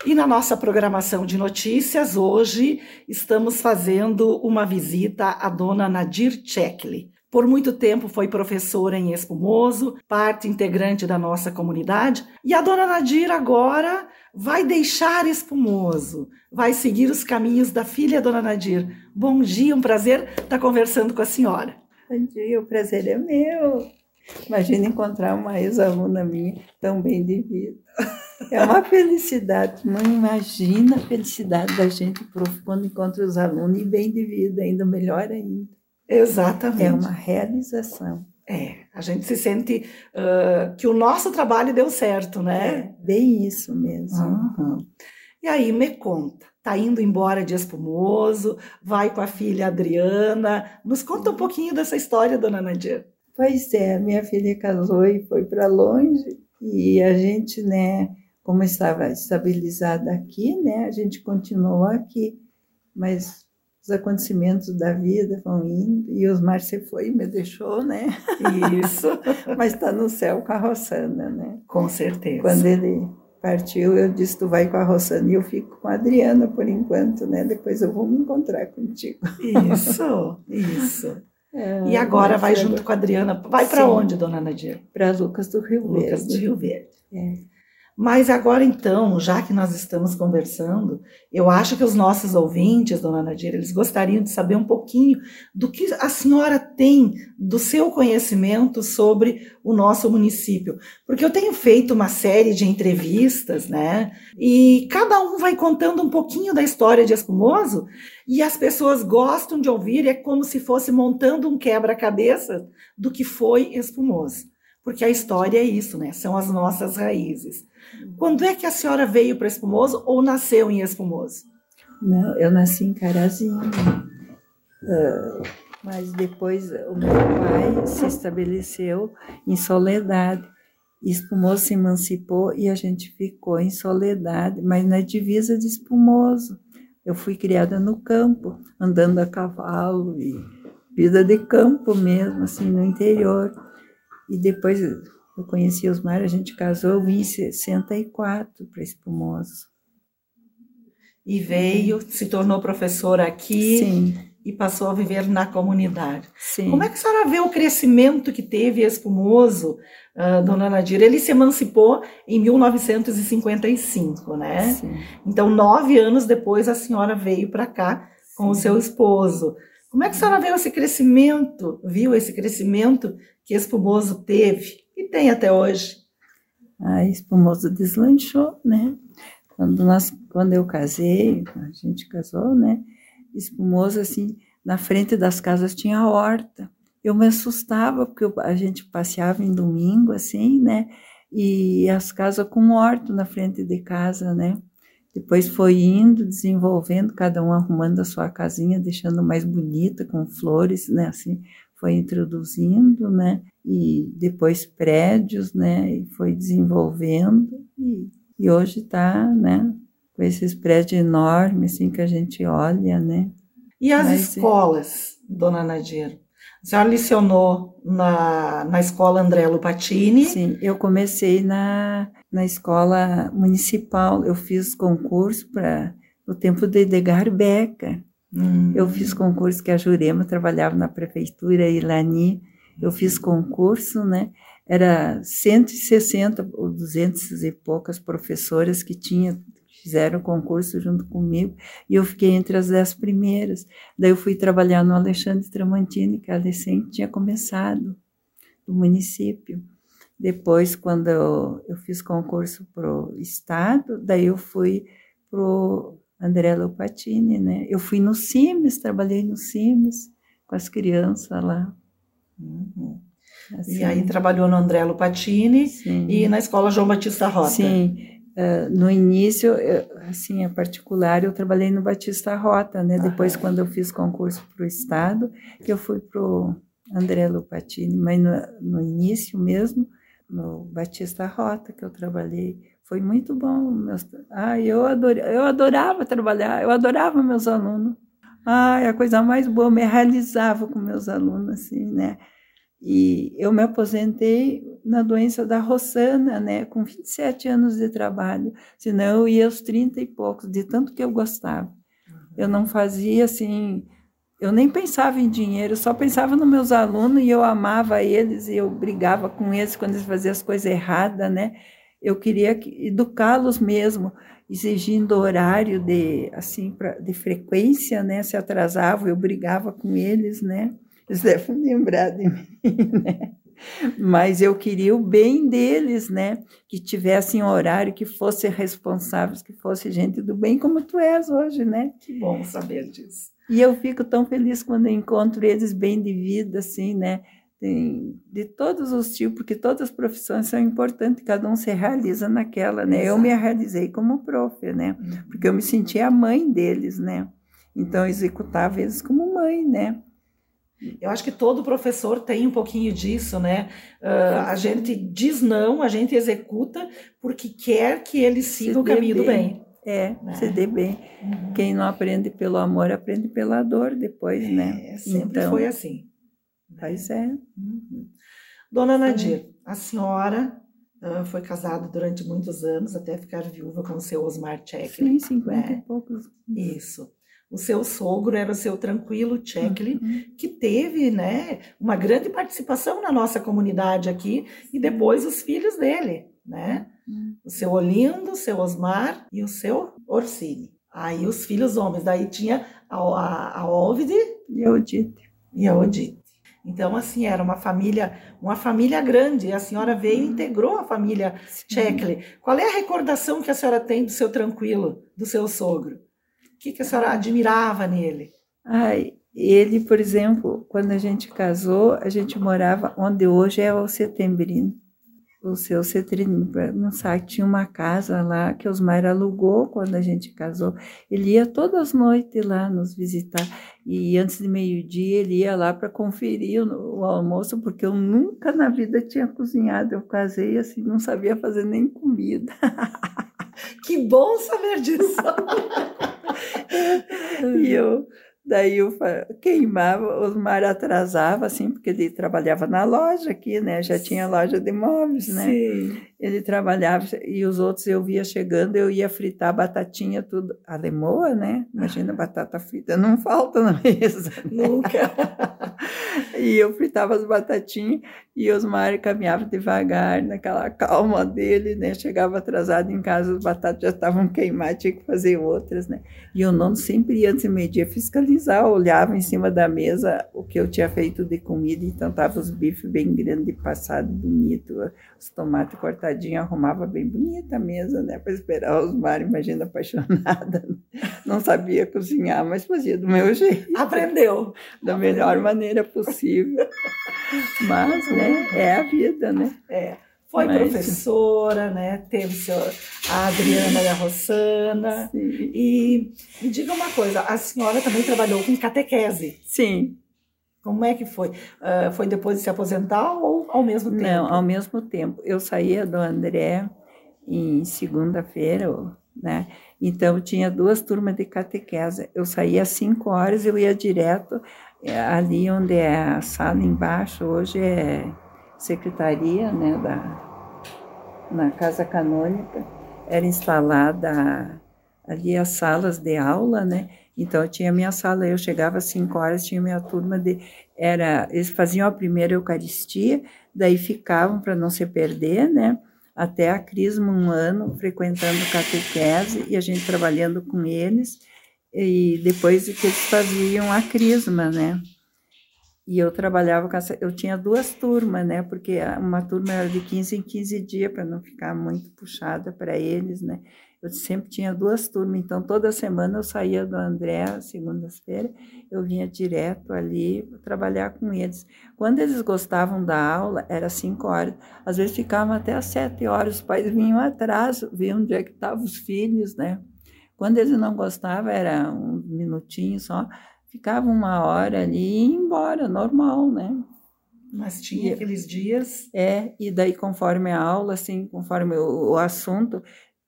E na nossa programação de notícias, hoje estamos fazendo uma visita à dona Nadir Chekli. Por muito tempo foi professora em Espumoso, parte integrante da nossa comunidade, e a dona Nadir agora vai deixar Espumoso, vai seguir os caminhos da filha dona Nadir. Bom dia, um prazer estar conversando com a senhora. Bom dia, o prazer é meu. Imagina encontrar uma ex-aluna minha tão bem de vida. É uma felicidade, não imagina a felicidade da gente, prof, quando encontra os alunos e bem de vida, ainda melhor ainda. Exatamente. É uma realização. A gente se sente que o nosso trabalho deu certo, né? É, bem isso mesmo. Uhum. E aí, me conta, tá indo embora de Espumoso, vai com a filha Adriana, nos conta um pouquinho dessa história, dona Nadir. Pois é, minha filha casou e foi para longe, e a gente, né, como estava estabilizada aqui, né, a gente continuou aqui, mas os acontecimentos da vida vão indo, e Osmar se foi e me deixou, né? Isso. Mas está no céu com a Rossana, né? Com certeza. Quando ele partiu, eu disse, tu vai com a Rossana e eu fico com a Adriana por enquanto, né? Depois eu vou me encontrar contigo. Isso. E agora vai junto com a Adriana. Vai para onde, dona Nadir? Para Lucas do Rio Verde. Lucas do Rio Verde. Mas agora, então, já que nós estamos conversando, eu acho que os nossos ouvintes, dona Nadir, eles gostariam de saber um pouquinho do que a senhora tem do seu conhecimento sobre o nosso município. Porque eu tenho feito uma série de entrevistas, né? E cada um vai contando um pouquinho da história de Espumoso e as pessoas gostam de ouvir, é como se fosse montando um quebra-cabeça do que foi Espumoso. Porque a história é isso, né? São as nossas raízes. Quando é que a senhora veio para Espumoso ou nasceu em Espumoso? Não, eu nasci em Carazinho. Mas depois o meu pai se estabeleceu em Soledade. Espumoso se emancipou e a gente ficou em Soledade, mas na divisa de Espumoso. Eu fui criada no campo, andando a cavalo, e vida de campo mesmo, assim, no interior. E depois eu conheci Osmar, a gente casou, eu vim em 64 para Espumoso. E veio, se tornou professora aqui. Sim. E passou a viver na comunidade. Sim. Como é que a senhora vê o crescimento que teve Espumoso, dona Nadir? Ele se emancipou em 1955, né? Sim. Então, 9 anos depois, a senhora veio para cá com o seu esposo. Como é que a senhora viu esse crescimento que Espumoso teve e tem até hoje? Espumoso deslanchou, né? Quando eu casei, a gente casou, né? Espumoso, assim, na frente das casas tinha horta. Eu me assustava, porque a gente passeava em domingo, assim, né? E as casas com horto na frente de casa, né? Depois foi indo, desenvolvendo, cada um arrumando a sua casinha, deixando mais bonita, com flores, né? Assim, foi introduzindo, né? E depois prédios, né? E foi desenvolvendo. E hoje está, né? Com esses prédios enormes, assim, que a gente olha, né? E as escolas, dona Nadir? A senhora lecionou na escola André Lupatini? Sim, eu comecei na escola municipal. Eu fiz concurso no tempo de Edgar Becker. Eu fiz concurso que a Jurema trabalhava na prefeitura, Ilani. Eu fiz concurso, né? Era 160 ou 200 e poucas professoras que fizeram o concurso junto comigo, e eu fiquei entre as 10 primeiras. Daí eu fui trabalhar no Alexandre Tramontini, que a recente tinha começado, do município. Depois, quando eu fiz concurso para o Estado, daí eu fui para o André Lupatini, né? Eu fui no CIMES, trabalhei no CIMES, com as crianças lá. Assim. E aí trabalhou no André Lupatini. Sim. E na escola João Batista Rota. Sim. No início, assim, a particular, eu trabalhei no Batista Rota, né? Depois, quando eu fiz concurso para o Estado, que eu fui para o André Lupatini, mas no início mesmo, no Batista Rota que eu trabalhei, foi muito bom. Eu adorava trabalhar, eu adorava meus alunos. A coisa mais boa, eu me realizava com meus alunos, assim, né? E eu me aposentei na doença da Rossana, né, com 27 anos de trabalho, senão eu ia aos 30 e poucos, de tanto que eu gostava. Eu não fazia assim, eu nem pensava em dinheiro, só pensava nos meus alunos e eu amava eles e eu brigava com eles quando eles faziam as coisas erradas, né? Eu queria educá-los mesmo, exigindo horário de frequência, né? Se atrasavam, eu brigava com eles, né? Eles devem lembrar de mim, né? Mas eu queria o bem deles, né? Que tivessem horário, que fossem responsáveis, que fosse gente do bem, como tu és hoje, né? Que bom saber disso. E eu fico tão feliz quando eu encontro eles bem de vida, assim, né? De todos os tipos, porque todas as profissões são importantes, cada um se realiza naquela, né? Exato. Eu me realizei como prof, né? Porque eu me sentia a mãe deles, né? Então, eu executava eles como mãe, né? Eu acho que todo professor tem um pouquinho disso, né? A gente diz não, a gente executa porque quer que eles sigam o caminho do bem. Se dê bem. Quem não aprende pelo amor, aprende pela dor depois, né? Sempre então, foi assim. Pois é. Dona Nadir, a senhora foi casada durante muitos anos, até ficar viúva com o seu Osmar Tchekli. Sim, 50 e poucos. Isso. O seu sogro era o seu Tranquilo Tchekli, que teve, né, uma grande participação na nossa comunidade aqui, e depois os filhos dele, né? O seu Olindo, o seu Osmar e o seu Orsini. Aí os filhos homens, daí tinha a Óvide e a Odite. Então, assim, era uma família grande, e a senhora veio e integrou a família Tchekli. Qual é a recordação que a senhora tem do seu Tranquilo, do seu sogro? O que a senhora admirava nele? Ele, por exemplo, quando a gente casou, a gente morava onde hoje é o Setembrino. O seu Cetrino, não sabe, tinha uma casa lá que Osmar alugou quando a gente casou. Ele ia todas as noites lá nos visitar. E antes de meio-dia ele ia lá para conferir o almoço, porque eu nunca na vida tinha cozinhado. Eu casei assim, não sabia fazer nem comida. Que bom saber disso! Daí eu queimava, Osmar atrasava, assim, porque ele trabalhava na loja aqui, né? Já tinha loja de móveis, né? Sim. Ele trabalhava, e os outros eu via chegando, eu ia fritar batatinha, tudo. A lemoa, né? Imagina, batata frita, não falta na mesa. Nunca. E eu fritava as batatinhas, e Osmar caminhava devagar, naquela calma dele, né? Chegava atrasado em casa, as batatas já estavam queimadas, tinha que fazer outras, né? E o nono sempre ia antes de meio-dia fiscalizar, olhava em cima da mesa o que eu tinha feito de comida, então tava os bifes bem grandes, passados, bonito, os tomates cortadinhos, arrumava bem bonita a mesa, né? Para esperar o Osmar, imagina, apaixonada. Não sabia cozinhar, mas fazia do meu jeito. Aprendeu. Da melhor maneira possível. Mas, né, é a vida, né? Foi professora, né? Teve a Adriana e a Rossana. Sim. E me diga uma coisa, a senhora também trabalhou com catequese? Sim. Como é que foi? Foi depois de se aposentar ou ao mesmo tempo? Não, ao mesmo tempo. Eu saía do André em segunda-feira, né? Então, tinha 2 turmas de catequese. Eu saía às 5 horas, eu ia direto ali onde é a sala embaixo, hoje é secretaria, né, na Casa Canônica, era instalada ali as salas de aula, né, então eu tinha minha sala, eu chegava às 5 horas, tinha minha turma eles faziam a primeira Eucaristia, daí ficavam para não se perder, né, até a Crisma 1 ano, frequentando catequese, e a gente trabalhando com eles, e depois que eles faziam a Crisma, né, e eu trabalhava eu tinha 2 turmas, né? Porque uma turma era de 15 em 15 dias, para não ficar muito puxada para eles, né? Eu sempre tinha 2 turmas, então toda semana eu saía do André, segundas-feiras, eu vinha direto ali trabalhar com eles. Quando eles gostavam da aula, era 5 horas, às vezes ficavam até às 7 horas, os pais vinham atrás, viam onde é que estavam os filhos, né? Quando eles não gostavam, era um minutinho só, ficava 1 hora ali e ia embora, normal, né? Mas tinha aqueles dias... E daí conforme a aula, assim, conforme o assunto,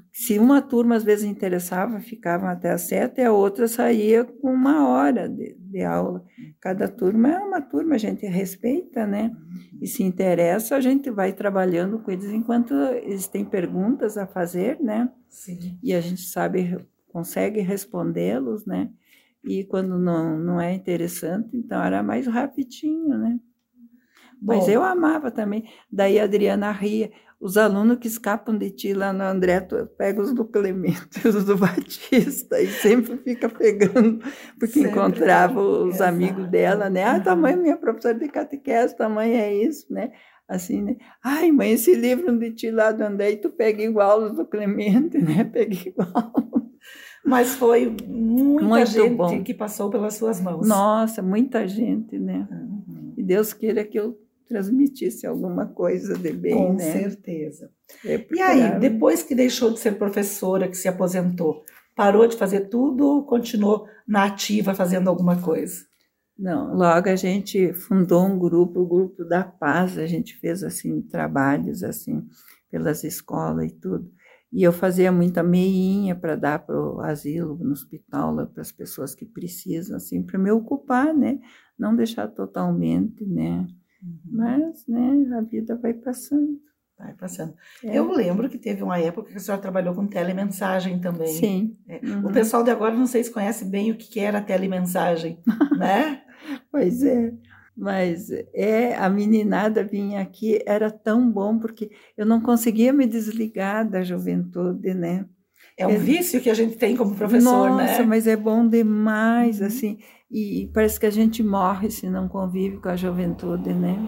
Se uma turma às vezes interessava, ficavam até às 7, a outra saía com 1 hora de aula. Cada turma é uma turma, a gente respeita, né? E se interessa, a gente vai trabalhando com eles enquanto eles têm perguntas a fazer, né? Sim. E a gente consegue respondê-los, né? E quando não é interessante, então era mais rapidinho, né? Bom, mas eu amava também. Daí a Adriana ria. Os alunos que escapam de ti lá no André, tu pega os do Clemente, os do Batista, e sempre fica pegando, porque sempre encontrava os amigos dela, né? Ah, tua mãe é minha professora de catequese, tua mãe é isso, né? Assim, né? Ai, mãe, esse livro de ti lá do André, e tu pega igual os do Clemente, né? Pega igual. Mas foi muita muito gente bom. Que passou pelas suas mãos. Nossa, muita gente, né? E Deus queira que eu transmitisse alguma coisa de bem, com né? certeza. E aí, depois que deixou de ser professora, que se aposentou, parou de fazer tudo ou continuou na ativa fazendo alguma coisa? Não, logo a gente fundou um grupo, o Grupo da Paz, a gente fez assim trabalhos assim pelas escolas e tudo. E eu fazia muita meinha para dar para o asilo, no hospital, para as pessoas que precisam, assim, para me ocupar, né? Não deixar totalmente, né? Mas, né, a vida vai passando. Vai passando. Eu lembro que teve uma época que a senhora trabalhou com telemensagem também. Sim. O pessoal de agora, não sei se conhece bem o que era a telemensagem, né? Pois é. Mas a meninada vinha aqui, era tão bom, porque eu não conseguia me desligar da juventude, né? É um vício que a gente tem como professor, Nossa, né? Nossa, mas é bom demais, assim, e parece que a gente morre se não convive com a juventude, né?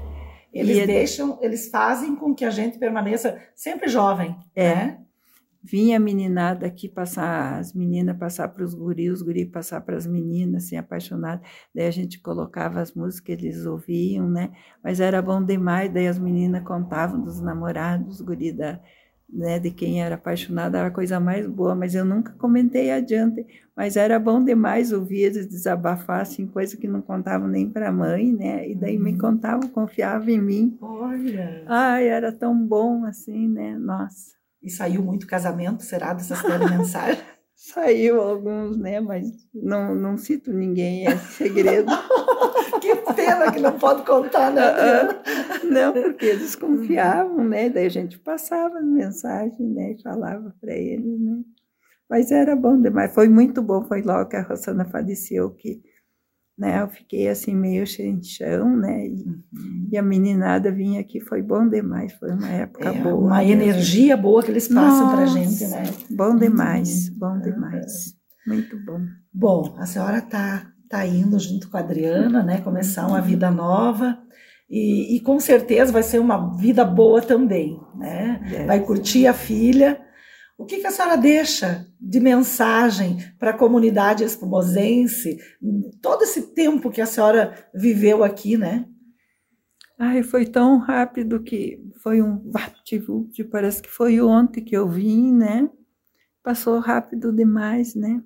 Eles fazem com que a gente permaneça sempre jovem, né? Vinha a meninada aqui passar, as meninas passar para os guris passar para as meninas, assim, apaixonadas. Daí a gente colocava as músicas que eles ouviam, né? Mas era bom demais, daí as meninas contavam dos namorados, dos guris né, de quem era apaixonada, era a coisa mais boa, mas eu nunca comentei adiante. Mas era bom demais ouvir eles desabafar, assim, coisa que não contavam nem para a mãe, né? E daí me contavam, confiavam em mim. Olha! Ai, era tão bom, assim, né? Nossa! E saiu muito casamento, será, dessas telemensagens? Saiu alguns, né? Mas não cito ninguém, é segredo. Que pena que não pode contar, né, Adriana? Não, porque eles confiavam, né? Daí a gente passava as mensagens, né? E falava para eles, né? Mas era bom demais, foi muito bom. Foi logo que a Rosana faleceu que, né? Eu fiquei assim meio sem chão, né? E a meninada vinha aqui, foi bom demais, foi uma época boa. Uma mesmo. Energia boa que eles passam para a gente, né? Bom demais, bom demais. Muito bom. Bom, a senhora tá indo junto com a Adriana, né? Começar uma vida nova. E com certeza vai ser uma vida boa também, né? Vai curtir a filha. O que a senhora deixa de mensagem para a comunidade espumosense, todo esse tempo que a senhora viveu aqui, né? Ai, foi tão rápido que foi um vapt-vupt, parece que foi ontem que eu vim, né? Passou rápido demais, né?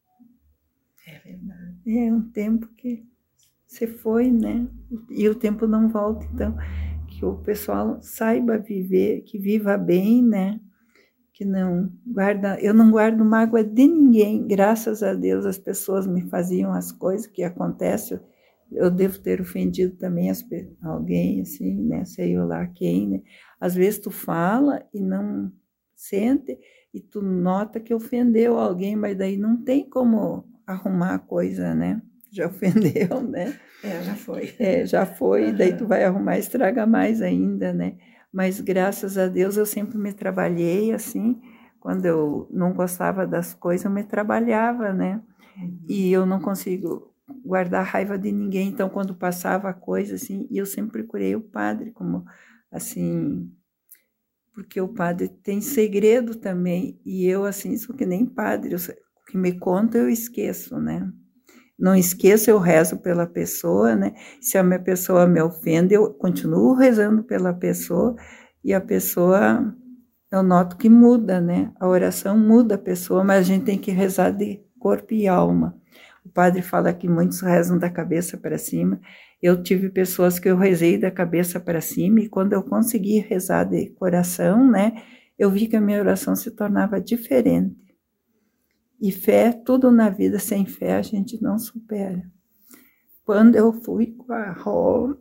É verdade. É um tempo que você foi, né? E o tempo não volta, então que o pessoal saiba viver, que viva bem, né? Que eu não guardo mágoa de ninguém, graças a Deus as pessoas me faziam as coisas que acontecem, eu devo ter ofendido também alguém, assim, né, sei lá quem, né, às vezes tu fala e não sente, e tu nota que ofendeu alguém, mas daí não tem como arrumar a coisa, né, já ofendeu, né. Já foi. Já foi, e daí tu vai arrumar, estraga mais ainda, né. Mas, graças a Deus, eu sempre me trabalhei, assim, quando eu não gostava das coisas, eu me trabalhava, né? E eu não consigo guardar raiva de ninguém, então, quando passava a coisa, assim, e eu sempre procurei o padre, como, assim, porque o padre tem segredo também, e eu, assim, sou que nem padre, o que me conta eu esqueço, né? Não esqueço, eu rezo pela pessoa, né? Se a minha pessoa me ofende, eu continuo rezando pela pessoa e a pessoa, eu noto que muda, né? A oração muda a pessoa, mas a gente tem que rezar de corpo e alma. O padre fala que muitos rezam da cabeça para cima. Eu tive pessoas que eu rezei da cabeça para cima e quando eu consegui rezar de coração, né? eu vi que a minha oração se tornava diferente. E fé, tudo na vida, sem fé a gente não supera. Quando eu fui com a Rô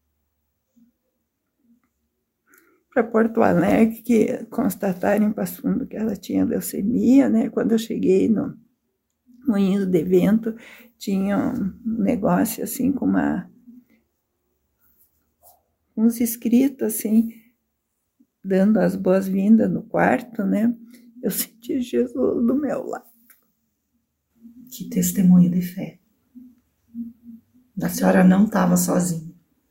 para Porto Alegre, que constataram em Passo Fundo que ela tinha leucemia, né? Quando eu cheguei no Moinhos de Vento, tinha um negócio assim com uns escritos assim, dando as boas-vindas no quarto, né? Eu senti Jesus do meu lado. Que testemunho de fé. A senhora não estava sozinha.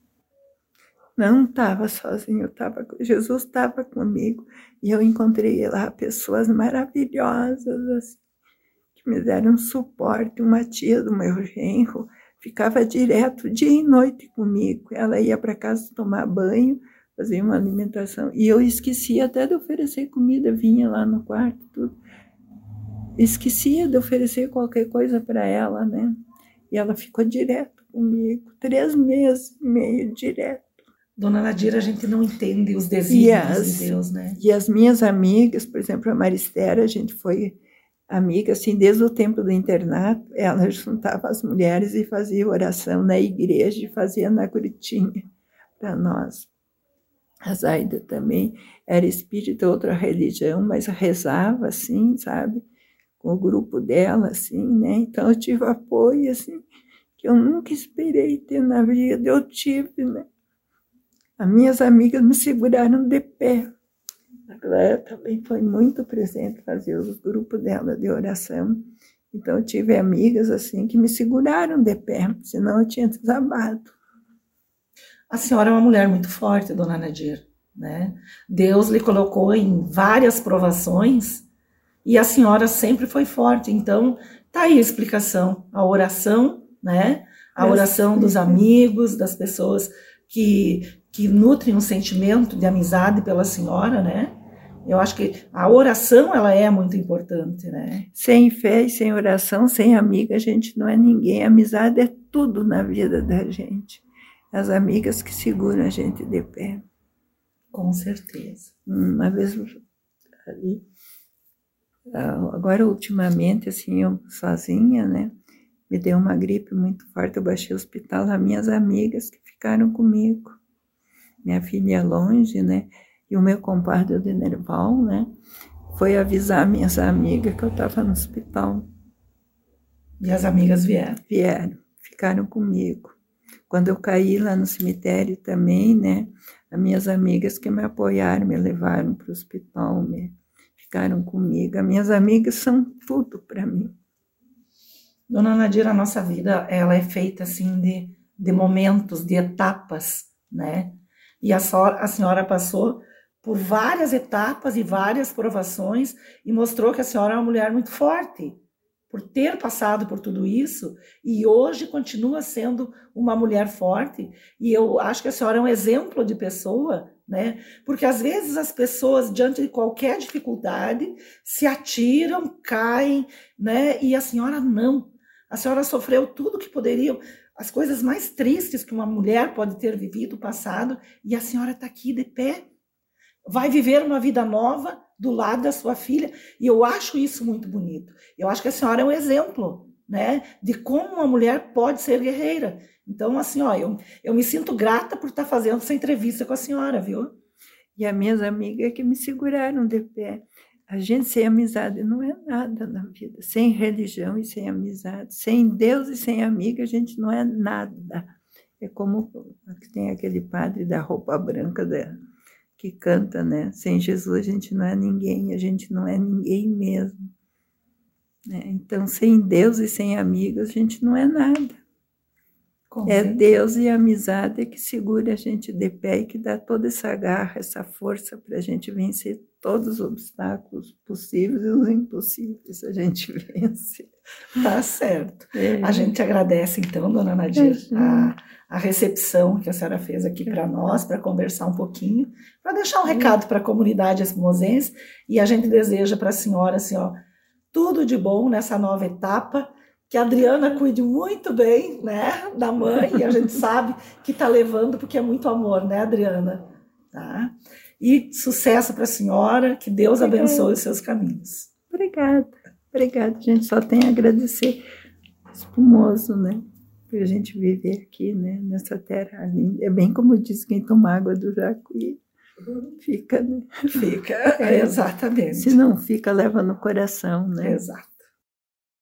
Não estava sozinha, Jesus estava comigo. E eu encontrei lá pessoas maravilhosas, assim, que me deram suporte. Uma tia do meu genro ficava direto, dia e noite comigo. Ela ia para casa tomar banho, fazer uma alimentação. E eu esquecia até de oferecer comida, vinha lá no quarto, tudo. Esquecia de oferecer qualquer coisa para ela, né? E ela ficou direto comigo, 3 meses e meio direto. Dona Nadira, a gente não entende os desígnios de Deus, né? E as minhas amigas, por exemplo, a Maristera, a gente foi amiga, assim, desde o tempo do internato, ela juntava as mulheres e fazia oração na igreja e fazia na grutinha para nós. A Zaida também era espírita, outra religião, mas rezava, assim, sabe? Com o grupo dela, assim, né? Então eu tive apoio, assim, que eu nunca esperei ter na vida, eu tive, né? As minhas amigas me seguraram de pé. A Cléia também foi muito presente fazer os grupos dela de oração. Então eu tive amigas, assim, que me seguraram de pé, senão eu tinha desabado. A senhora é uma mulher muito forte, Dona Nadir, né? Deus lhe colocou em várias provações e a senhora sempre foi forte. Então, tá aí a explicação. A oração, né? A oração dos amigos, das pessoas que nutrem um sentimento de amizade pela senhora, né? Eu acho que a oração, ela é muito importante, né? Sem fé e sem oração, sem amiga, a gente não é ninguém. A amizade é tudo na vida da gente. As amigas que seguram a gente de pé. Com certeza. Uma vez ali, agora ultimamente, assim, eu sozinha, né? Me deu uma gripe muito forte, eu baixei o hospital, as minhas amigas que ficaram comigo. Minha filha é longe, né? E o meu compadre de Nerval, né? Foi avisar minhas amigas que eu estava no hospital. E as amigas vieram? Vieram, ficaram comigo. Quando eu caí lá no cemitério também, né? As minhas amigas que me apoiaram, me levaram para o hospital, ficaram comigo. As minhas amigas são tudo para mim. Dona Nadira, a nossa vida, ela é feita assim de momentos, de etapas, né? E a senhora passou por várias etapas e várias provações e mostrou que a senhora é uma mulher muito forte, por ter passado por tudo isso, e hoje continua sendo uma mulher forte, e eu acho que a senhora é um exemplo de pessoa, né? Porque às vezes as pessoas, diante de qualquer dificuldade, se atiram, caem, né? E a senhora não. A senhora sofreu tudo que poderiam, as coisas mais tristes que uma mulher pode ter vivido, passado, e a senhora está aqui de pé. Vai viver uma vida nova do lado da sua filha, e eu acho isso muito bonito. Eu acho que a senhora é um exemplo, né, de como uma mulher pode ser guerreira. Então, assim, ó, eu me sinto grata por estar fazendo essa entrevista com a senhora, viu? E as minhas amigas que me seguraram de pé. A gente sem amizade não é nada na vida. Sem religião e sem amizade. Sem Deus e sem amiga, a gente não é nada. É como tem aquele padre da roupa branca que canta, né? Sem Jesus a gente não é ninguém, a gente não é ninguém mesmo. Então, sem Deus e sem amigos, a gente não é nada. É Deus e a amizade que segura a gente de pé e que dá toda essa garra, essa força para a gente vencer todos os obstáculos possíveis e os impossíveis, a gente vence. Tá certo. A gente agradece, então, Dona Nadir, a recepção que a senhora fez aqui para nós, para conversar um pouquinho, para deixar um recado para a comunidade esquimosense, e a gente deseja para a senhora, assim, ó, tudo de bom nessa nova etapa, que a Adriana cuide muito bem, né, da mãe, e a gente sabe que está levando porque é muito amor, né, Adriana? Tá? E sucesso para a senhora, que Deus abençoe os seus caminhos. Obrigada. A gente só tem a agradecer. Espumoso, né? Por a gente viver aqui, né? Nessa terra linda. É bem como diz quem toma água do Jacuí. Fica, né? Fica, exatamente. Se não fica, leva no coração, né? Exato.